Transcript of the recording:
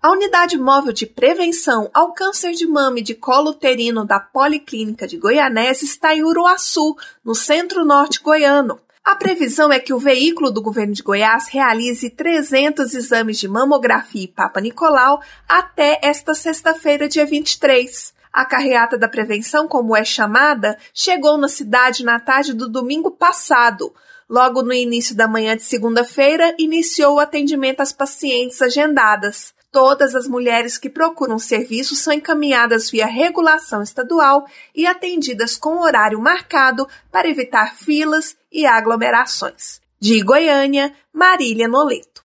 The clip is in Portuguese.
A Unidade Móvel de Prevenção ao Câncer de Mama e de Colo Uterino da Policlínica de Goianese está em Uruaçu, no centro-norte goiano. A previsão é que o veículo do governo de Goiás realize 300 exames de mamografia e Papa Nicolau até esta sexta-feira, dia 23. A carreata da prevenção, como é chamada, chegou na cidade na tarde do domingo passado. Logo no início da manhã de segunda-feira, iniciou o atendimento às pacientes agendadas. Todas as mulheres que procuram serviço são encaminhadas via regulação estadual e atendidas com horário marcado para evitar filas e aglomerações. De Goiânia, Marília Noleto.